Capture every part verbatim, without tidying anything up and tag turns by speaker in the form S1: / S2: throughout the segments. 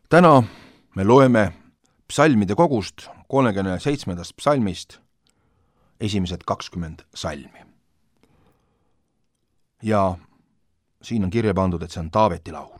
S1: Täna me loeme psalmide kogust kolmekümne seitsmendast psalmist esimesed kakskümmend salmi. Ja siin on kirja pandud, et see on Taaveti laul.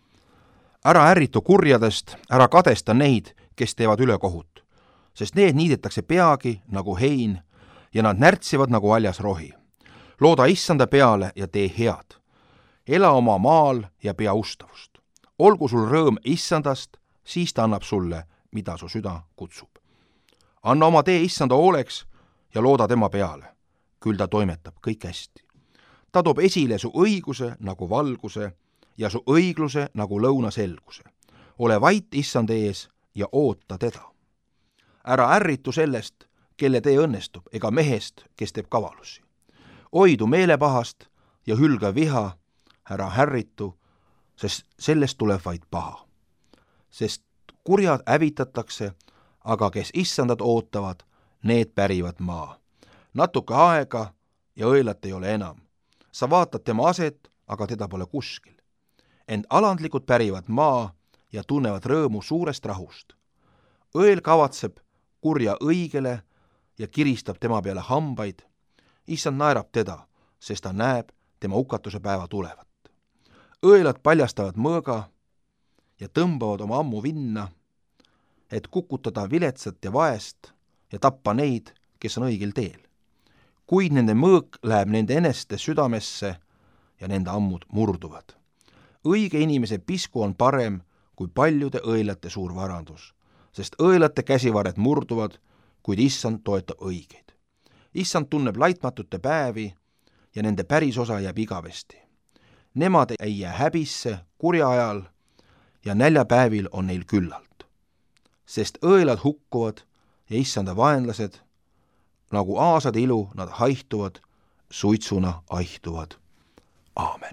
S1: Ära ärritu kurjadest, ära kadesta neid, kes teevad ülekohut, sest need niidetakse peagi nagu hein ja nad närtsivad nagu haljas rohi. Looda issanda peale ja tee head. Ela oma maal ja pea ustavust. Olgu sul rõõm issandast, siis ta annab sulle, mida su süda kutsub. Anna oma tee issanda hooleks ja looda tema peale. Küll ta toimetab kõik hästi. Ta toob esile su õiguse nagu valguse ja su õigluse nagu lõunaselguse. Ole vait issand ees ja oota teda. Ära ärritu sellest, kelle tee õnnestub, ega mehest, kes teeb kavalusi. Oidu meelepahast ja hülga viha, ära ärritu, sest sellest tuleb vaid paha. Sest kurjad hävitatakse, aga kes issandat ootavad, need pärivad maa. Natuke aega ja õelat ei ole enam. Sa vaatad tema aset, aga teda pole kuskil. Ent alandlikud pärivad maa ja tunnevad rõõmu suurest rahust. Õel kavatseb kurja õigele ja kiristab tema peale hambaid. Issand naerab teda, sest ta näeb tema hukatuse päeva tulevat. Õelad paljastavad mõõga ja tõmbavad oma ammu vinna, et kukutada viletsat ja vaest ja tappa neid, kes on õigel teel. Kuid nende mõõk läheb nende eneste südamesse ja nende ammud murduvad. Õige inimese pisku on parem kui paljude õelate suur varandus, sest õelate käsivarred murduvad, kuid issand toetab õigeid. Issand tunneb laitmatute päevi ja nende pärisosa jääb igavesti. Nemad ei jää häbisse kurja ajal ja näljapäevil on neil küllalt. Sest õelad hukkuvad ja issanda vaenlased, nagu aasade ilu, nad haihtuvad, suitsuna aihtuvad. Aamen.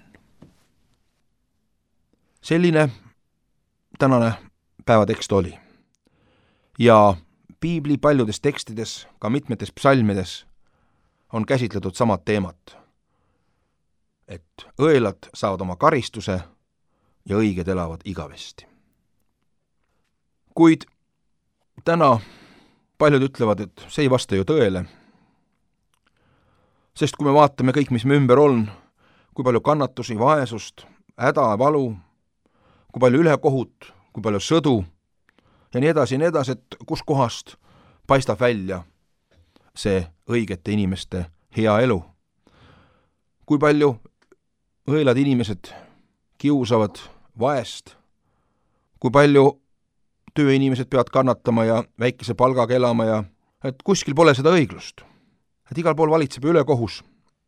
S1: Selline tänane päevatekst oli. Ja piibli paljudes tekstides, ka mitmetes psalmides on käsitletud samad teemat, et õelad saavad oma karistuse ja õiged elavad igavesti. Kuid täna paljud ütlevad, et see ei vasta ju tõele, sest kui me vaatame kõik, mis me ümber on, kui palju kannatusi, vaesust, häda, valu, kui palju ülekohut, kui palju sõdu ja nii edasi ja nii edasi, et kus kohast paistab välja see õigete inimeste hea elu. Kui palju õelad inimesed kiusavad vaest, kui palju tööinimesed peavad kannatama ja väikese palgaga elama ja et kuskil pole seda õiglust. Et igal pool valitseb ülekohus.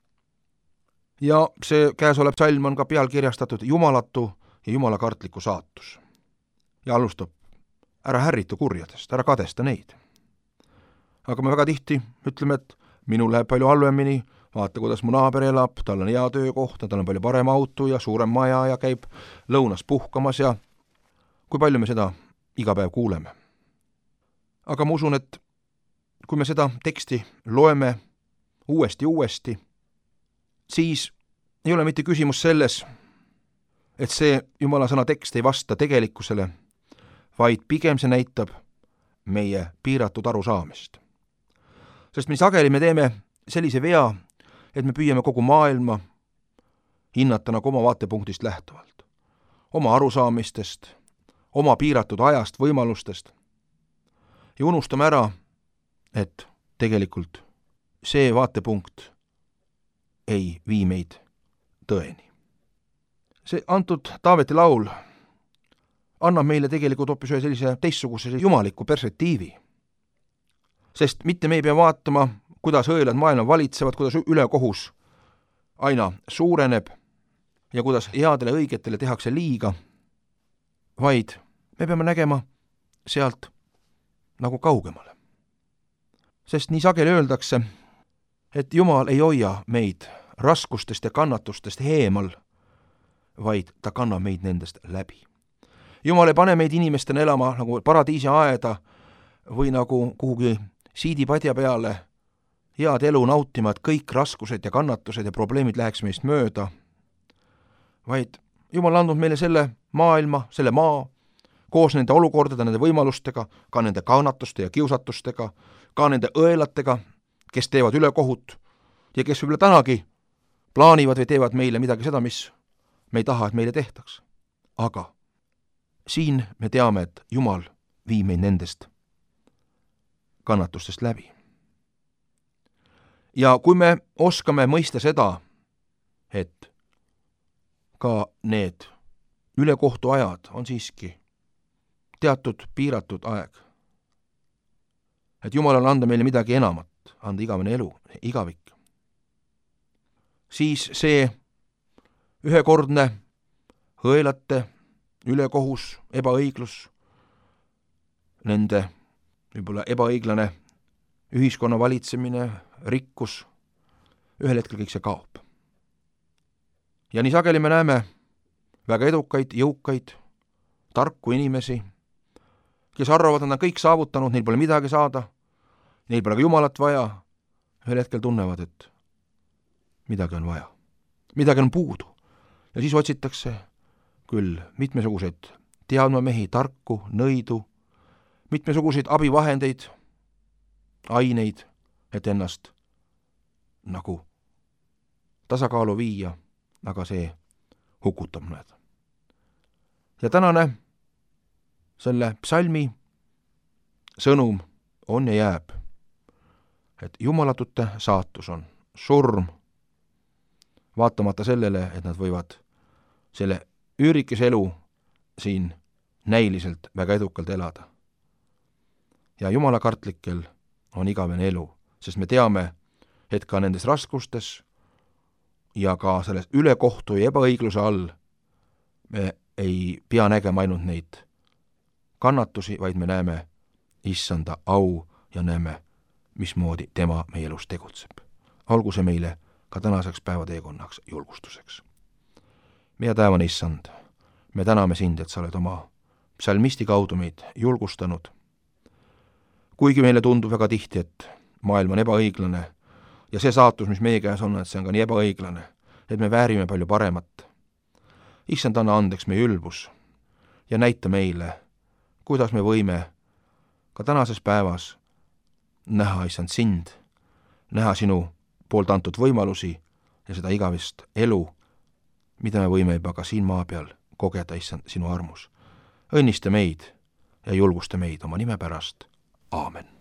S1: Ja see käesolev psalm on ka pealkirjastatud jumalatu ja jumalakartliku saatus. Ja alustab, ära ärritu kurjadest, ära kadesta neid. Aga me väga tihti ütleme, et minul läheb palju halvemini, vaata, kuidas mu naaber elab, tal on hea töökoht, tal on palju parem auto ja suurem maja ja käib lõunas puhkamas ja kui palju me seda iga päev kuuleme. Aga ma usun, et kui me seda teksti loeme uuesti uuesti, siis ei ole mitte küsimus selles, et see Jumala sõna tekst ei vasta tegelikkusele, vaid pigem see näitab meie piiratud arusaamist. Sest me sageli me teeme sellise vea, et me püüame kogu maailma hinnata nagu oma vaatepunktist lähtuvalt, oma arusaamistest, oma piiratud ajast, võimalustest ja unustame ära, et tegelikult see vaatepunkt ei vii meid tõeni. See antud Taaveti laul annab meile tegelikult hoopis ühe sellise teistsuguse jumaliku perspektiivi. Sest mitte me ei pea vaatama, kuidas õelad maailma valitsevad, kuidas ülekohus aina suureneb ja kuidas headele õigetele tehakse liiga, vaid me peame nägema sealt nagu kaugemale. Sest nii sageli öeldakse, et Jumal ei hoia meid raskustest ja kannatustest eemal, vaid ta kannab meid nendest läbi. Jumal ei pane meid inimestena elama nagu paradiisi aeda või nagu kuhugi siidipadja peale head elu nautima, et kõik raskused ja kannatused ja probleemid läheks meist mööda, vaid Jumal andnud meile selle maailma, selle maa, koos nende olukordade, nende võimalustega, ka nende kannatuste ja kiusatustega, ka nende õelatega, kes teevad ülekohut ja kes võib-olla tänagi plaanivad või teevad meile midagi seda, mis me ei taha, et meile tehtaks. Aga siin me teame, et Jumal viib meid nendest kannatustest läbi. Ja kui me oskame mõista seda, et ka need ülekohtu ajad on siiski teatud piiratud aeg, et Jumalal anda meile midagi enamat, anda igavene elu, igavik, siis see ühekordne õelate ülekohus, ebaõiglus, nende võib-olla ebaõiglane ühiskonna valitsemine, rikkus, ühel hetkel kõik see kaob. Ja nii sageli me näeme väga edukaid, jõukaid, tarku inimesi, kes arvavad, et nad kõik saavutanud, neil pole midagi saada, neil pole ka Jumalat vaja, ühel hetkel tunnevad, et midagi on vaja, midagi on puudu. Ja siis otsitakse küll mitmesuguseid teadmamehi, tarku, nõidu, mitmesuguseid abivahendeid, aineid, et ennast nagu tasakaalu viia, aga see hukutab nad. Ja tänane selle psalmi sõnum on ja jääb, et jumalatute saatus on surm, vaatamata sellele, et nad võivad selle üürikese elu siin näiliselt väga edukalt elada. Ja jumalakartlikel on igavene elu, sest me teame, et ka nendes raskustes ja ka selles ülekohtu ja ebaõigluse all me ei pea nägema ainult neid kannatusi, vaid me näeme issanda au ja näeme, mismoodi tema meie elus tegutseb. Olgu see meile ka tänaseks päevateekonnaks julgustuseks. Meie taevane issand, me täname sind, et sa oled oma psalmisti kaudu meid julgustanud. Kuigi meile tundub väga tihti, et maailm on ebaõiglane ja see saatus, mis meie käes on, et see on ka nii ebaõiglane, et me väärime palju paremat. Issand, anna andeks meie ülbus ja näita meile, kuidas me võime ka tänases päevas näha, issand, sind, näha sinu poolt antud võimalusi ja seda igavest elu, mida me võime juba ka siin maa peal kogeda, issand, sinu armus. Õnnista meid ja julgusta meid oma nime pärast. Aamen.